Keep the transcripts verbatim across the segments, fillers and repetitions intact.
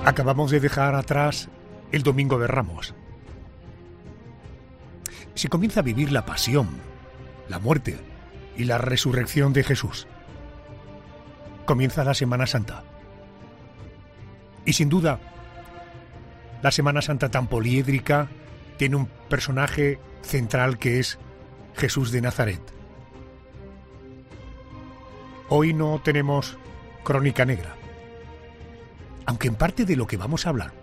Acabamos de dejar atrás el Domingo de Ramos. Se comienza a vivir la pasión, la muerte y la resurrección de Jesús. Comienza la Semana Santa. Y sin duda, la Semana Santa tan poliédrica tiene un personaje central que es Jesús de Nazaret. Hoy no tenemos crónica negra, aunque en parte de lo que vamos a hablar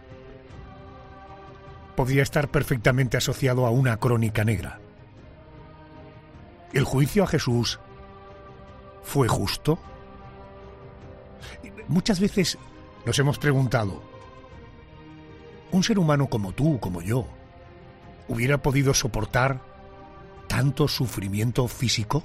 podría estar perfectamente asociado a una crónica negra. ¿El juicio a Jesús fue justo? Muchas veces nos hemos preguntado, ¿un ser humano como tú, como yo, hubiera podido soportar tanto sufrimiento físico?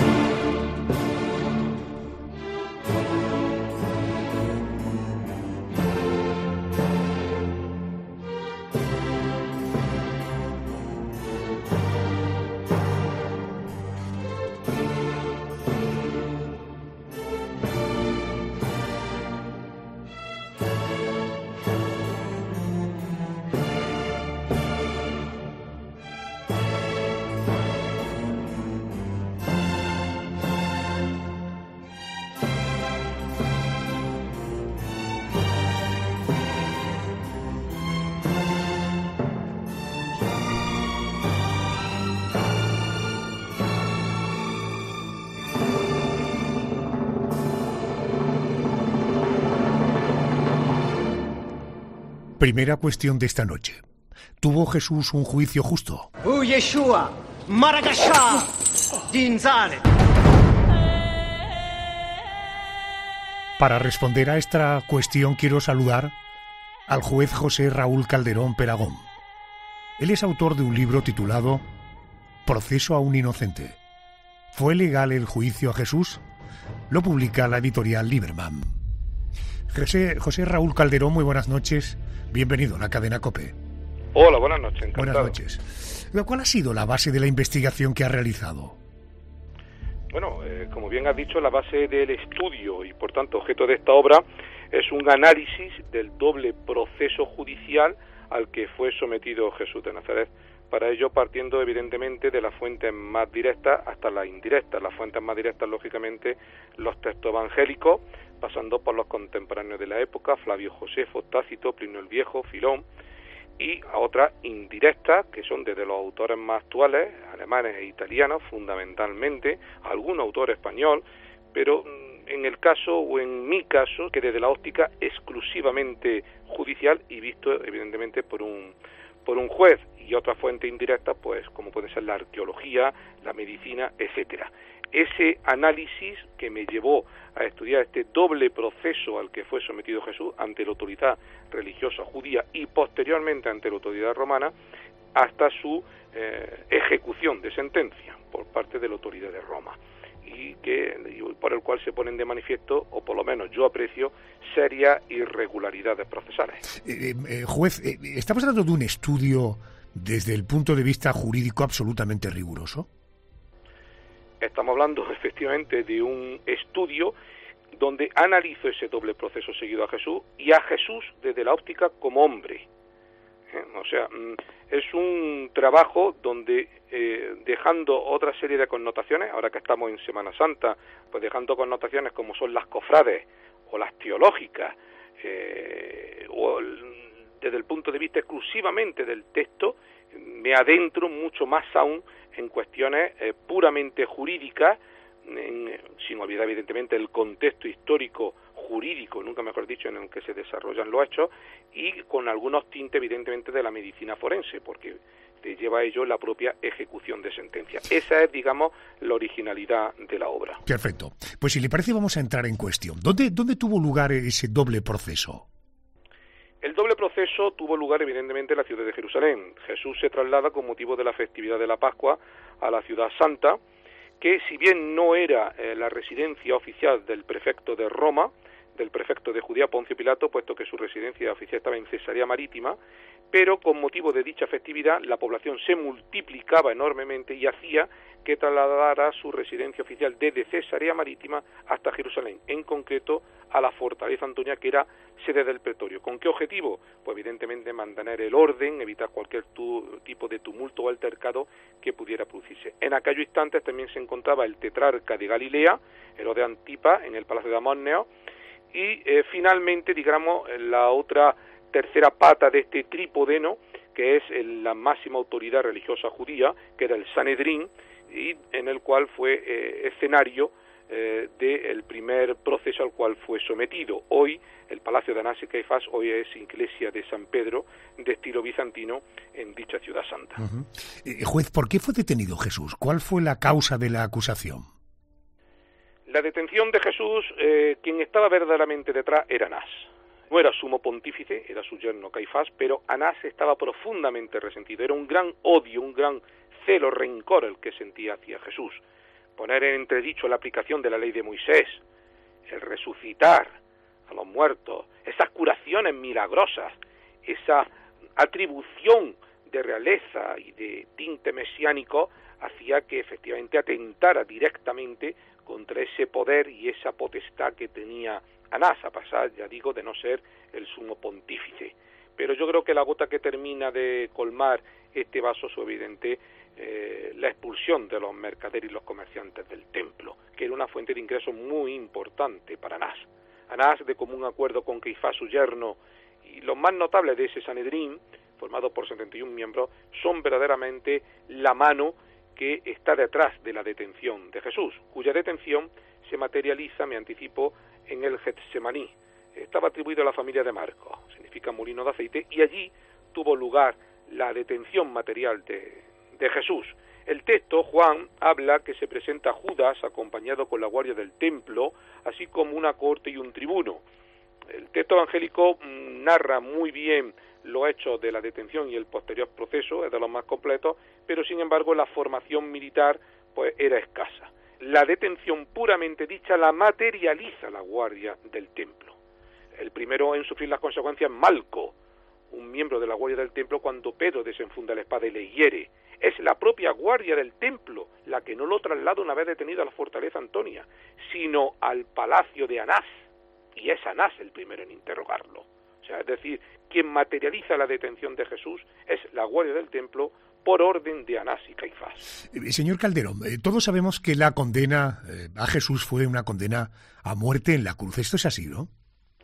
Primera cuestión de esta noche. ¿Tuvo Jesús un juicio justo? Para responder a esta cuestión quiero saludar al juez José Raúl Calderón Peragón. Él es autor de un libro titulado Proceso a un inocente. ¿Fue legal el juicio a Jesús? Lo publica la editorial Lieberman. José, José Raúl Calderón, muy buenas noches. Bienvenido a la cadena COPE. Hola, buenas noches. Encantado. Buenas noches. ¿Cuál ha sido la base de la investigación que ha realizado? Bueno, eh, como bien has dicho, la base del estudio y por tanto objeto de esta obra es un análisis del doble proceso judicial al que fue sometido Jesús de Nazaret. Para ello, partiendo evidentemente de las fuentes más directas hasta las indirectas. Las fuentes más directas, lógicamente, los textos evangélicos, pasando por los contemporáneos de la época, Flavio Josefo, Tácito, Plinio el Viejo, Filón, y a otras indirectas, que son desde los autores más actuales, alemanes e italianos, fundamentalmente, algún autor español, pero en el caso, o en mi caso, que desde la óptica exclusivamente judicial y visto, evidentemente, por un por un juez, y otras fuentes indirectas, pues como puede ser la arqueología, la medicina, etcétera. Ese análisis que me llevó a estudiar este doble proceso al que fue sometido Jesús ante la autoridad religiosa judía y posteriormente ante la autoridad romana, hasta su eh, ejecución de sentencia por parte de la autoridad de Roma, y que y por el cual se ponen de manifiesto, o por lo menos yo aprecio, serias irregularidades procesales. Eh, eh, juez, eh, ¿estamos hablando de un estudio desde el punto de vista jurídico absolutamente riguroso? Estamos hablando efectivamente de un estudio donde analizo ese doble proceso seguido a Jesús y a Jesús desde la óptica como hombre. ¿Eh? O sea, es un trabajo donde eh, dejando otra serie de connotaciones, ahora que estamos en Semana Santa, pues dejando connotaciones como son las cofrades o las teológicas, eh, o el, desde el punto de vista exclusivamente del texto, me adentro mucho más aún en cuestiones eh, puramente jurídicas, en, sin olvidar evidentemente el contexto histórico jurídico, nunca mejor dicho, en el que se desarrollan los hechos, y con algunos tintes evidentemente de la medicina forense, porque te lleva a ello la propia ejecución de sentencia. Esa es, digamos, la originalidad de la obra. Perfecto. Pues si le parece vamos a entrar en cuestión. ¿Dónde, dónde tuvo lugar ese doble proceso? El doble proceso tuvo lugar evidentemente en la ciudad de Jerusalén. Jesús se traslada con motivo de la festividad de la Pascua a la ciudad santa, que si bien no era eh, la residencia oficial del prefecto de Roma, del prefecto de Judea, Poncio Pilato, puesto que su residencia oficial estaba en Cesarea Marítima, pero con motivo de dicha festividad la población se multiplicaba enormemente y hacía que trasladara su residencia oficial desde Cesarea Marítima hasta Jerusalén, en concreto a la fortaleza Antonia, que era sede del pretorio. ¿Con qué objetivo? Pues evidentemente mantener el orden, evitar cualquier tu, tipo de tumulto o altercado que pudiera producirse. En aquellos instantes también se encontraba el tetrarca de Galilea, Herodes Antipa, en el palacio de Amorneo, y eh, finalmente, digamos, la otra tercera pata de este trípode, que es el, la máxima autoridad religiosa judía, que era el Sanedrín, y en el cual fue eh, escenario eh, del primer proceso al cual fue sometido. Hoy, el Palacio de Anás y Caifás, hoy es iglesia de San Pedro, de estilo bizantino, en dicha ciudad santa. Uh-huh. eh, juez, ¿por qué fue detenido Jesús? ¿Cuál fue la causa de la acusación? La detención de Jesús, eh, quien estaba verdaderamente detrás era Anás. No era sumo pontífice, era su yerno Caifás, pero Anás estaba profundamente resentido. Era un gran odio, un gran celo, rencor el que sentía hacia Jesús. Poner en entredicho la aplicación de la ley de Moisés, el resucitar a los muertos, esas curaciones milagrosas, esa atribución de realeza y de tinte mesiánico, hacía que efectivamente atentara directamente contra ese poder y esa potestad que tenía Anás, a pasar, ya digo, de no ser el sumo pontífice. Pero yo creo que la gota que termina de colmar este vaso es evidente eh, la expulsión de los mercaderes y los comerciantes del templo, que era una fuente de ingresos muy importante para Anás. Anás, de común acuerdo con Caifás, su yerno, y los más notables de ese Sanedrín, formado por setenta y un miembros, son verdaderamente la mano que está detrás de la detención de Jesús, cuya detención se materializa, me anticipo, en el Getsemaní. Estaba atribuido a la familia de Marcos, significa molino de aceite, y allí tuvo lugar la detención material de, de Jesús. El texto, Juan, habla que se presenta Judas acompañado con la guardia del templo, así como una corte y un tribuno. El texto evangélico mmm, narra muy bien los hechos de la detención y el posterior proceso, es de los más completos, pero sin embargo la formación militar pues era escasa. La detención puramente dicha la materializa la guardia del templo. El primero en sufrir las consecuencias es Malco, un miembro de la guardia del templo, cuando Pedro desenfunda la espada y le hiere. Es la propia guardia del templo la que no lo traslada una vez detenido a la fortaleza Antonia, sino al palacio de Anás, y es Anás el primero en interrogarlo. O sea, es decir, quien materializa la detención de Jesús es la guardia del templo por orden de Anás y Caifás. Eh, señor Calderón, eh, todos sabemos que la condena eh, a Jesús fue una condena a muerte en la cruz. ¿Esto es así, no?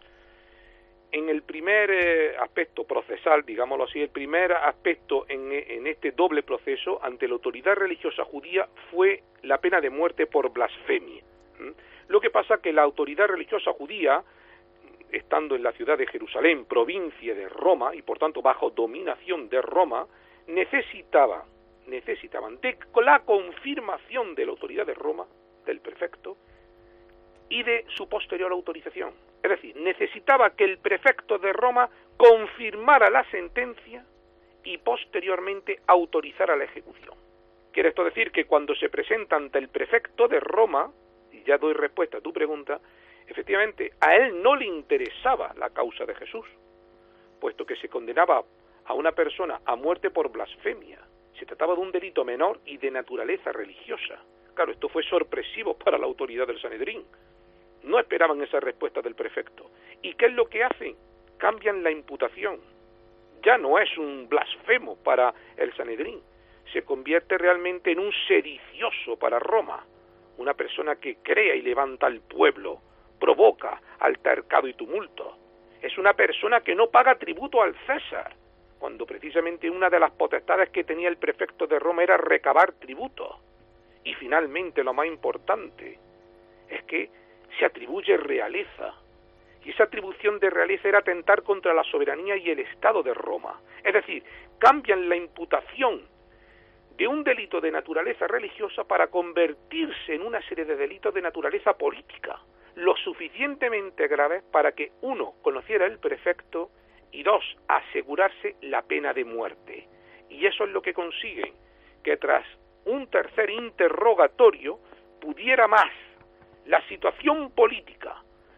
En el primer eh, aspecto procesal, digámoslo así, el primer aspecto en, en este doble proceso ante la autoridad religiosa judía fue la pena de muerte por blasfemia. ¿Mm? Lo que pasa que la autoridad religiosa judía, estando en la ciudad de Jerusalén, provincia de Roma, y por tanto bajo dominación de Roma, necesitaba, necesitaban de la confirmación de la autoridad de Roma, del prefecto, y de su posterior autorización. Es decir, necesitaba que el prefecto de Roma confirmara la sentencia y posteriormente autorizara la ejecución. Quiere esto decir que cuando se presenta ante el prefecto de Roma, y ya doy respuesta a tu pregunta, efectivamente a él no le interesaba la causa de Jesús, puesto que se condenaba a una persona a muerte por blasfemia. Se trataba de un delito menor y de naturaleza religiosa. Claro, esto fue sorpresivo para la autoridad del Sanedrín. No esperaban esa respuesta del prefecto. ¿Y qué es lo que hacen? Cambian la imputación. Ya no es un blasfemo para el Sanedrín. Se convierte realmente en un sedicioso para Roma. Una persona que crea y levanta al pueblo, provoca altercado y tumulto. Es una persona que no paga tributo al César, cuando precisamente una de las potestades que tenía el prefecto de Roma era recabar tributo. Y finalmente, lo más importante, es que se atribuye realeza, y esa atribución de realeza era atentar contra la soberanía y el Estado de Roma. Es decir, cambian la imputación de un delito de naturaleza religiosa para convertirse en una serie de delitos de naturaleza política, lo suficientemente graves para que, uno, conociera el prefecto, y dos, asegurarse la pena de muerte. Y eso es lo que consiguen, que tras un tercer interrogatorio pudiera más la situación política, la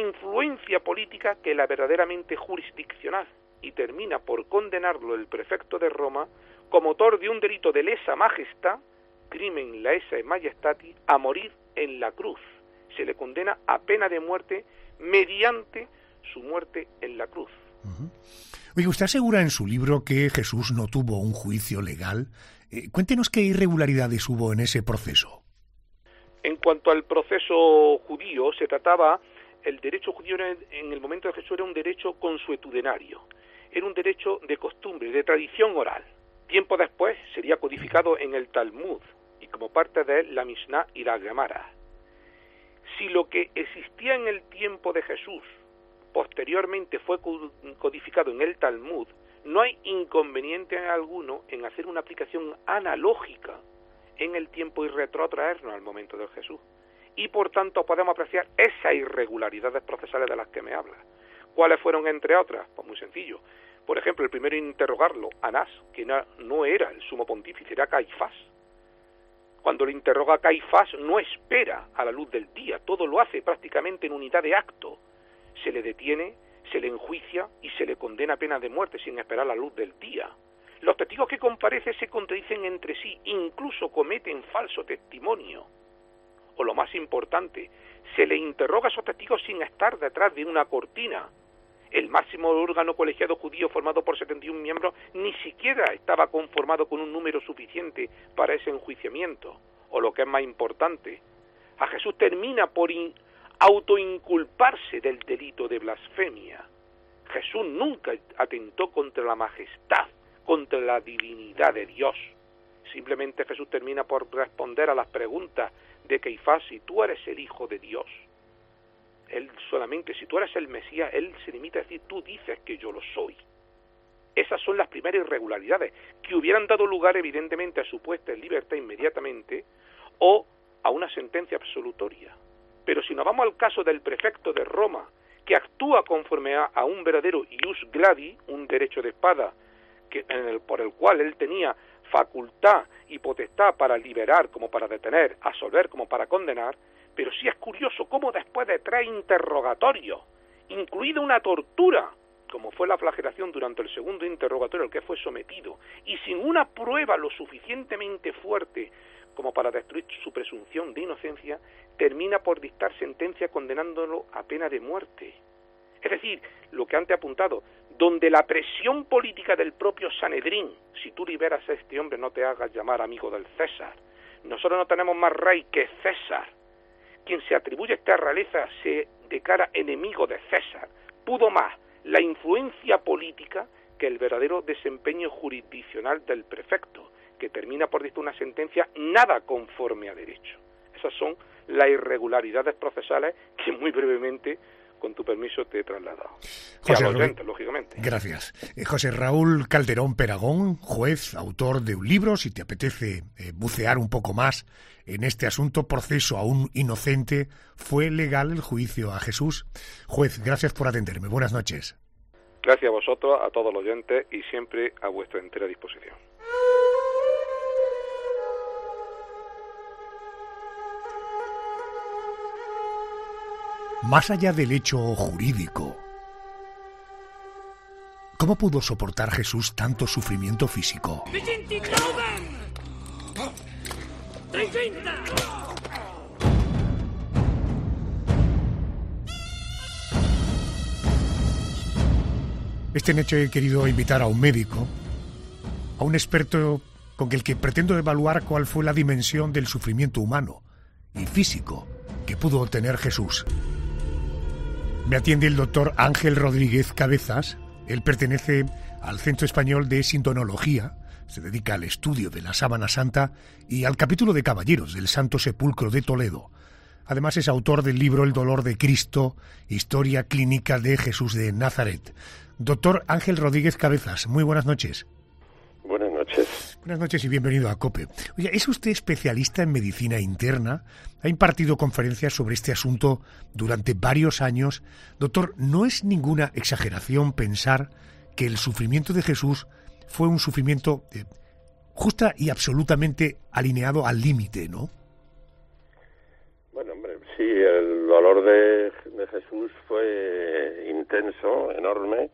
influencia política que la verdaderamente jurisdiccional, y termina por condenarlo el prefecto de Roma como autor de un delito de lesa majestad, crimen lesa majestati, a morir en la cruz. Se le condena a pena de muerte mediante su muerte en la cruz. Uh-huh. Oye, usted asegura en su libro que Jesús no tuvo un juicio legal. Eh, cuéntenos qué irregularidades hubo en ese proceso. En cuanto al proceso judío, se trataba, el derecho judío en el momento de Jesús era un derecho consuetudenario, era un derecho de costumbre, de tradición oral. Tiempo después sería codificado en el Talmud, y como parte de él la Mishnah y la Gemara. Si lo que existía en el tiempo de Jesús posteriormente fue codificado en el Talmud, no hay inconveniente alguno en hacer una aplicación analógica en el tiempo y retrotraernos al momento de Jesús. Y por tanto podemos apreciar esas irregularidades procesales de las que me habla. ¿Cuáles fueron entre otras? Pues muy sencillo. Por ejemplo, el primero en interrogarlo, Anás, que no, no era el sumo pontífice, era Caifás. Cuando le interroga a Caifás, no espera a la luz del día, todo lo hace prácticamente en unidad de acto. Se le detiene, se le enjuicia y se le condena a pena de muerte sin esperar la luz del día. Los testigos que comparecen se contradicen entre sí, incluso cometen falso testimonio. O lo más importante, se le interroga a esos testigos sin estar detrás de una cortina. El máximo órgano colegiado judío formado por setenta y un miembros ni siquiera estaba conformado con un número suficiente para ese enjuiciamiento. O lo que es más importante, a Jesús termina por in- autoinculparse del delito de blasfemia. Jesús nunca atentó contra la majestad, contra la divinidad de Dios. Simplemente Jesús termina por responder a las preguntas de Caifás: si tú eres el Hijo de Dios. Él solamente, si tú eres el Mesías, él se limita a decir: tú dices que yo lo soy. Esas son las primeras irregularidades que hubieran dado lugar evidentemente a su puesta en libertad inmediatamente o a una sentencia absolutoria. Pero si nos vamos al caso del prefecto de Roma, que actúa conforme a, a un verdadero ius gladi, un derecho de espada, que, en el, por el cual él tenía facultad y potestad para liberar como para detener, absolver como para condenar, pero sí es curioso cómo después de tres interrogatorios, incluida una tortura, como fue la flagelación durante el segundo interrogatorio al que fue sometido, y sin una prueba lo suficientemente fuerte como para destruir su presunción de inocencia, termina por dictar sentencia condenándolo a pena de muerte. Es decir, lo que antes he apuntado, donde la presión política del propio Sanedrín, si tú liberas a este hombre no te hagas llamar amigo del César, nosotros no tenemos más rey que César, quien se atribuye a esta realeza se declara enemigo de César, pudo más la influencia política que el verdadero desempeño jurisdiccional del prefecto, que termina por dictar una sentencia nada conforme a derecho. Esas son las irregularidades procesales que muy brevemente, con tu permiso, te he trasladado. José, y a los oyentes, lógicamente. Gracias. Eh, José Raúl Calderón Peragón, juez, autor de un libro, si te apetece eh, bucear un poco más en este asunto, Proceso a un inocente, ¿fue legal el juicio a Jesús? Juez, gracias por atenderme. Buenas noches. Gracias a vosotros, a todos los oyentes y siempre a vuestra entera disposición. Más allá del hecho jurídico, ¿cómo pudo soportar Jesús tanto sufrimiento físico? Esta noche he querido invitar a un médico, a un experto con el que pretendo evaluar cuál fue la dimensión del sufrimiento humano y físico que pudo tener Jesús. Me atiende el doctor Ángel Rodríguez Cabezas. Él pertenece al Centro Español de Sintonología, se dedica al estudio de la Sábana Santa y al capítulo de caballeros del Santo Sepulcro de Toledo. Además es autor del libro El dolor de Cristo, historia clínica de Jesús de Nazaret. Doctor Ángel Rodríguez Cabezas, muy buenas noches. Buenas noches. Buenas noches y bienvenido a COPE. Oye, ¿es usted especialista en medicina interna? Ha impartido conferencias sobre este asunto durante varios años. Doctor, ¿no es ninguna exageración pensar que el sufrimiento de Jesús fue un sufrimiento eh, justa y absolutamente alineado al límite, ¿no? Bueno, hombre, sí, el dolor de, de Jesús fue intenso, enorme,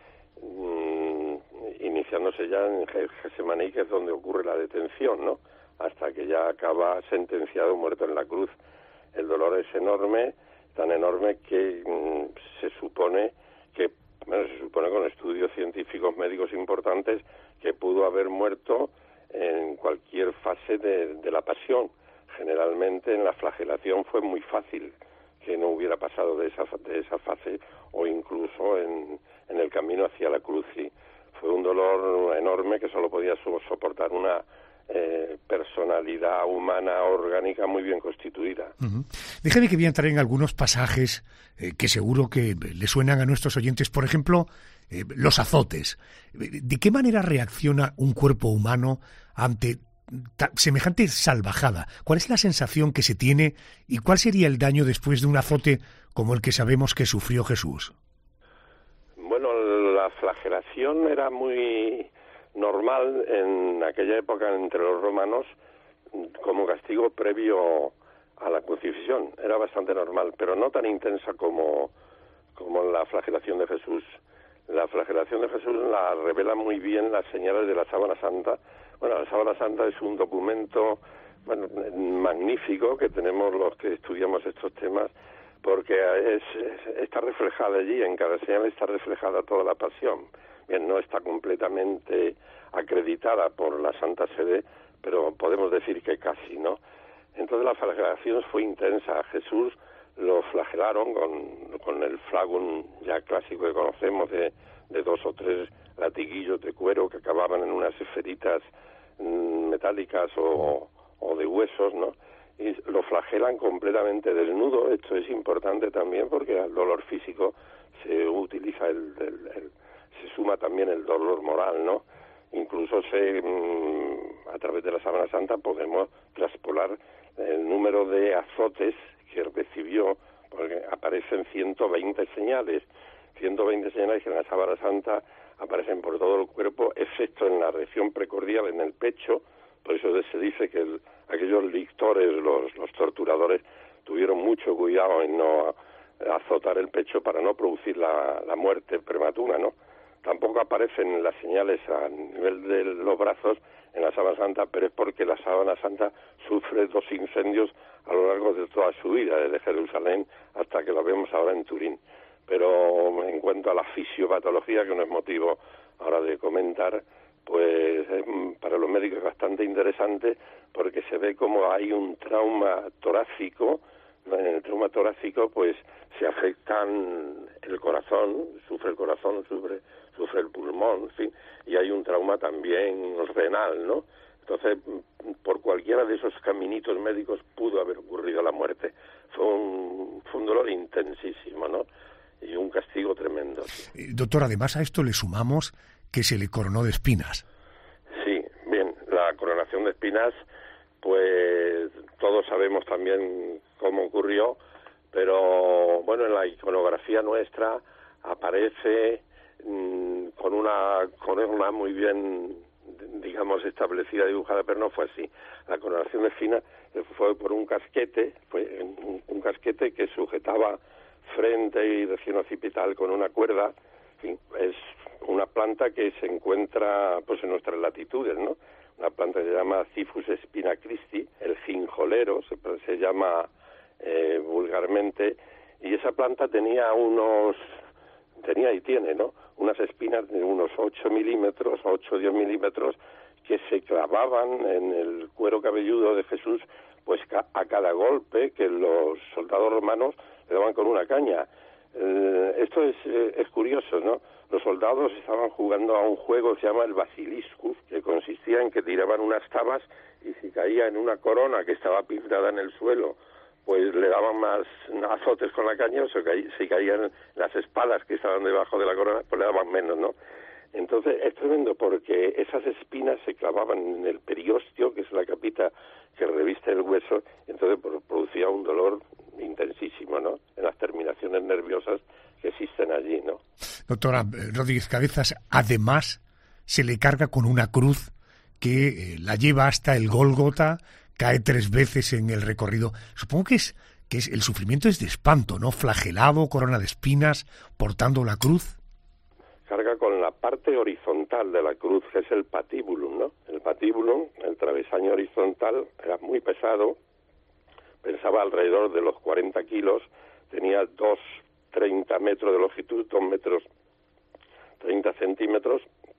mmm, iniciándose ya en Getsemaní, que es donde ocurre la detención, ¿no? Hasta que ya acaba sentenciado, muerto en la cruz. El dolor es enorme, tan enorme que mmm, se supone que, bueno, se supone con estudios científicos médicos importantes, que pudo haber muerto en cualquier fase de, de la pasión. Generalmente en la flagelación fue muy fácil que no hubiera pasado de esa de esa fase, o incluso en, en el camino hacia la cruz. Sí, fue un dolor enorme que solo podía soportar una eh, personalidad humana orgánica muy bien constituida. Uh-huh. Déjame que voy a entrar en algunos pasajes eh, que seguro que le suenan a nuestros oyentes. Por ejemplo, eh, los azotes. ¿De qué manera reacciona un cuerpo humano ante semejante salvajada? ¿Cuál es la sensación que se tiene y cuál sería el daño después de un azote como el que sabemos que sufrió Jesús? Bueno, la flagelación era muy normal en aquella época entre los romanos como castigo previo a la crucifixión. Era bastante normal, pero no tan intensa como, como la flagelación de Jesús. La flagelación de Jesús la revela muy bien las señales de la Sábana Santa. Bueno, la Sábana Santa es un documento, bueno, magnífico que tenemos los que estudiamos estos temas, porque es, es, está reflejada allí, en cada señal está reflejada toda la pasión. Bien, no está completamente acreditada por la Santa Sede, pero podemos decir que casi, ¿no? Entonces la flagelación fue intensa. A Jesús lo flagelaron con, con el flagum ya clásico que conocemos de, de dos o tres latiguillos de cuero que acababan en unas esferitas mmm, metálicas o, o de huesos, ¿no? Y lo flagelan completamente desnudo. Esto es importante también porque al dolor físico se utiliza el, el, el se suma también el dolor moral, ¿no? Incluso se mmm, a través de la Sábana Santa podemos traspolar el número de azotes que recibió, porque aparecen ciento veinte señales, ciento veinte señales que en la Sábana Santa aparecen por todo el cuerpo, excepto en la región precordial, en el pecho. Por eso se dice que el, aquellos lictores, los, los torturadores, tuvieron mucho cuidado en no azotar el pecho para no producir la, la muerte prematura, ¿no? Tampoco aparecen las señales a nivel de los brazos en la Sábana Santa, pero es porque la Sábana Santa sufre dos incendios a lo largo de toda su vida, desde Jerusalén hasta que lo vemos ahora en Turín. Pero en cuanto a la fisiopatología, que no es motivo ahora de comentar, pues para los médicos es bastante interesante porque se ve como hay un trauma torácico. En el trauma torácico pues se afectan el corazón, sufre el corazón, sufre sufre el pulmón, en fin, y hay un trauma también renal, ¿no? Entonces, por cualquiera de esos caminitos médicos pudo haber ocurrido la muerte. Fue un, fue un dolor intensísimo, ¿no? Y un castigo tremendo. Sí. Doctor, además a esto le sumamos que se le coronó de espinas. Sí, bien, la coronación de espinas, pues todos sabemos también cómo ocurrió, pero bueno, en la iconografía nuestra aparece mmm, con una con una muy bien, digamos, establecida, dibujada, pero no fue así. La coronación de espinas fue por un casquete, fue un, un casquete que sujetaba frente y región occipital con una cuerda. En fin, es una planta que se encuentra pues en nuestras latitudes, ¿no? Una planta que se llama Cyphus spina Christi, el jinjolero, se, se llama eh, vulgarmente, y esa planta tenía unos, tenía y tiene, ¿no? Unas espinas de unos ocho milímetros, ocho o diez milímetros, que se clavaban en el cuero cabelludo de Jesús, pues a cada golpe que los soldados romanos le daban con una caña. Eh, esto es, eh, es curioso, ¿no? Los soldados estaban jugando a un juego que se llama el basiliscus, que consistía en que tiraban unas tabas y si caía en una corona que estaba pintada en el suelo, pues le daban más azotes con la caña, o sea, si caían las espadas que estaban debajo de la corona, pues le daban menos, ¿no? Entonces es tremendo porque esas espinas se clavaban en el periósteo, que es la capita que reviste el hueso, y entonces producía un dolor intensísimo, ¿no? En las terminaciones nerviosas que existen allí, ¿no? Doctora Rodríguez Cabezas, además se le carga con una cruz que eh, la lleva hasta el Gólgota, cae tres veces en el recorrido. Supongo que es que es el sufrimiento es de espanto, ¿no? Flagelado, corona de espinas, portando la cruz. Carga con la parte horizontal de la cruz, que es el patíbulum, ¿no? El patíbulum, el travesaño horizontal, era muy pesado, pensaba alrededor de los cuarenta kilos, tenía dos treinta metros de longitud, dos metros treinta centímetros,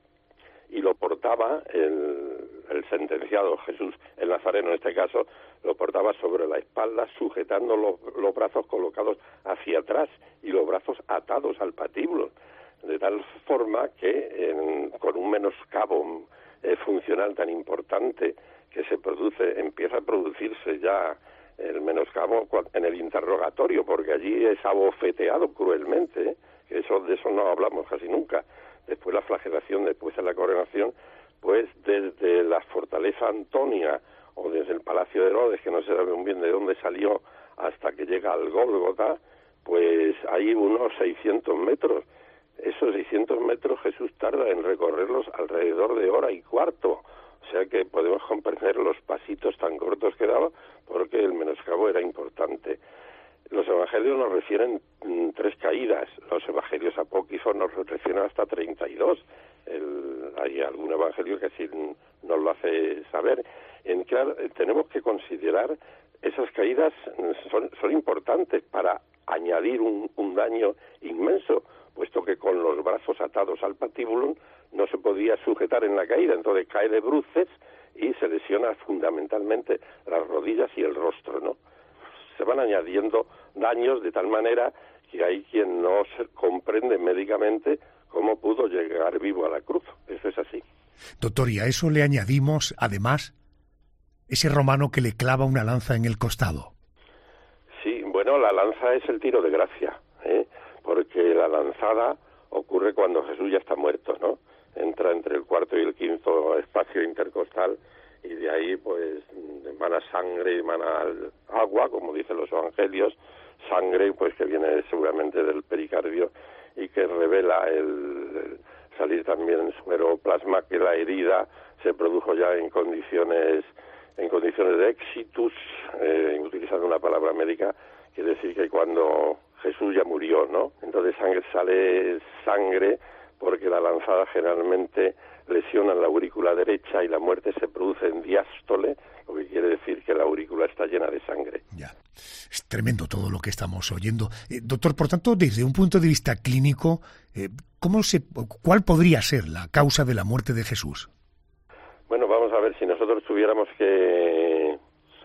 y lo portaba el, el sentenciado Jesús, el Nazareno en este caso, lo portaba sobre la espalda, sujetando los, los brazos colocados hacia atrás y los brazos atados al patíbulo, de tal forma que en, con un menoscabo eh, funcional tan importante que se produce, empieza a producirse ya el menoscabo en el interrogatorio, porque allí es abofeteado cruelmente, ¿eh? Que eso, de eso no hablamos casi nunca. Después la flagelación, después de la coronación, pues desde la fortaleza Antonia o desde el Palacio de Herodes, que no se sabe muy bien de dónde salió, hasta que llega al Gólgota, pues hay unos seiscientos metros. Esos seiscientos metros Jesús tarda en recorrerlos alrededor de hora y cuarto. O sea que podemos comprender los pasitos tan cortos que daba, porque el menoscabo era importante. Los evangelios nos refieren mm, tres caídas, los evangelios apócrifos nos refieren hasta treinta y dos. El, hay algún evangelio que así nos lo hace saber. En claro, tenemos que considerar esas caídas son, son importantes para añadir un, un daño inmenso, puesto que con los brazos atados al patíbulum no se podía sujetar en la caída, entonces cae de bruces y se lesiona fundamentalmente las rodillas y el rostro, ¿no? Se van añadiendo daños de tal manera que hay quien no se comprende médicamente cómo pudo llegar vivo a la cruz. Eso es así. Doctor, y a eso le añadimos, además, ese romano que le clava una lanza en el costado. Sí, bueno, la lanza es el tiro de gracia, ¿eh? Porque la lanzada ocurre cuando Jesús ya está muerto, ¿no? Entra entre el cuarto y el quinto espacio intercostal y de ahí pues emana sangre, emana agua, como dicen los evangelios, sangre pues que viene seguramente del pericardio y que revela el, el salir también en sueroplasma, que la herida se produjo ya en condiciones en condiciones de exitus, eh, utilizando una palabra médica, quiere decir que cuando Jesús ya murió, ¿no? Entonces sangre, sale sangre porque la lanzada generalmente lesiona la aurícula derecha y la muerte se produce en diástole, lo que quiere decir que la aurícula está llena de sangre. Ya, es tremendo todo lo que estamos oyendo. Eh, doctor, por tanto, desde un punto de vista clínico, eh, ¿cómo se, ¿cuál podría ser la causa de la muerte de Jesús? Bueno, vamos a ver, si nosotros tuviéramos que,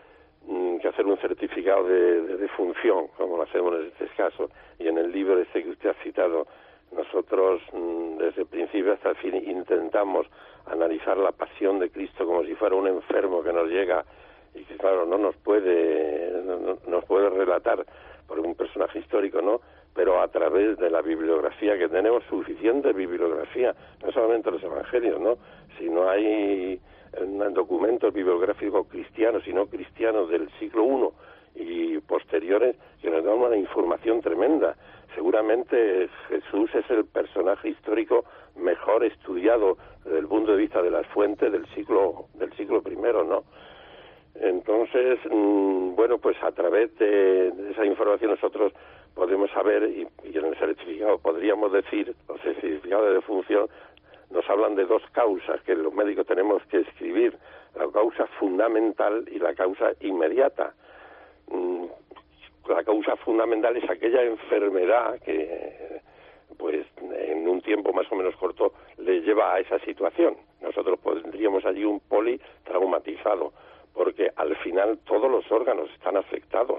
que hacer un certificado de, de defunción, como lo hacemos en este caso, y en el libro este que usted ha citado, nosotros desde el principio hasta el fin intentamos analizar la pasión de Cristo como si fuera un enfermo que nos llega y que claro no nos puede no, nos puede relatar por un personaje histórico, ¿no? Pero a través de la bibliografía, que tenemos suficiente bibliografía, no solamente los evangelios, ¿no? Sino hay documentos bibliográficos cristianos y no cristianos del siglo primero y posteriores que nos dan una información tremenda. Seguramente Jesús es el personaje histórico mejor estudiado desde el punto de vista de las fuentes del siglo del siglo primero, ¿no? Entonces, mmm, bueno, pues a través de, de esa información nosotros podemos saber, y, y en el certificado podríamos decir, los certificados de defunción nos hablan de dos causas que los médicos tenemos que escribir, la causa fundamental y la causa inmediata. Mm, La causa fundamental es aquella enfermedad que, pues, en un tiempo más o menos corto le lleva a esa situación. Nosotros pondríamos allí un politraumatizado, porque al final todos los órganos están afectados,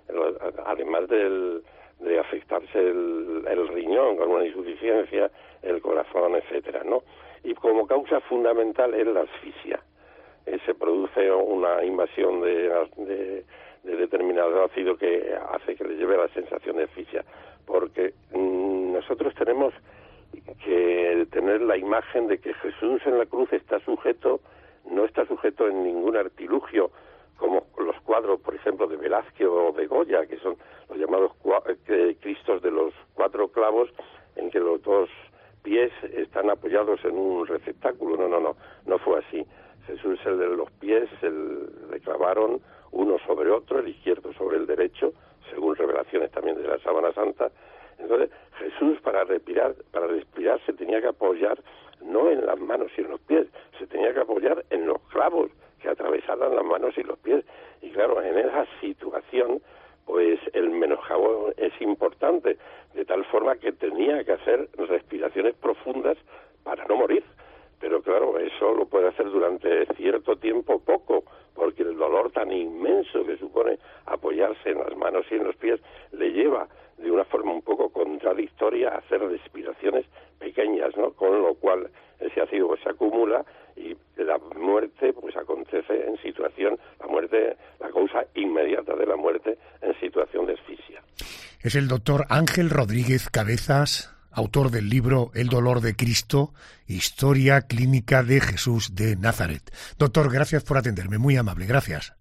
además del, de afectarse el, el riñón con una insuficiencia, el corazón, etcétera, ¿no? Y como causa fundamental es la asfixia. Eh, se produce una invasión de, de de determinado ácido que hace que le lleve a la sensación de asfixia, porque mmm, nosotros tenemos que tener la imagen de que Jesús en la cruz está sujeto, no está sujeto en ningún artilugio, como los cuadros, por ejemplo, de Velázquez o de Goya, que son los llamados cua- eh, Cristos de los cuatro clavos, en que los dos pies están apoyados en un receptáculo. No, no, no, no fue así. Jesús, el de los pies, el, le clavaron uno sobre otro, el izquierdo sobre el derecho, según revelaciones también de la Sábana Santa. Entonces, Jesús para respirar, para respirar se tenía que apoyar no en las manos y en los pies, se tenía que apoyar en los clavos que atravesaran las manos y los pies. Y claro, en esa situación, pues el menoscabo es importante, de tal forma que tenía que hacer respiraciones profundas para no morir. Pero claro, eso lo puede hacer durante cierto tiempo poco, porque el dolor tan inmenso que supone apoyarse en las manos y en los pies le lleva de una forma un poco contradictoria a hacer respiraciones pequeñas, ¿no? Con lo cual ese ácido pues se acumula y la muerte pues acontece en situación, la muerte, la causa inmediata de la muerte en situación de asfixia. Es el doctor Ángel Rodríguez Cabezas, autor del libro El dolor de Cristo, historia clínica de Jesús de Nazaret. Doctor, gracias por atenderme, muy amable, gracias.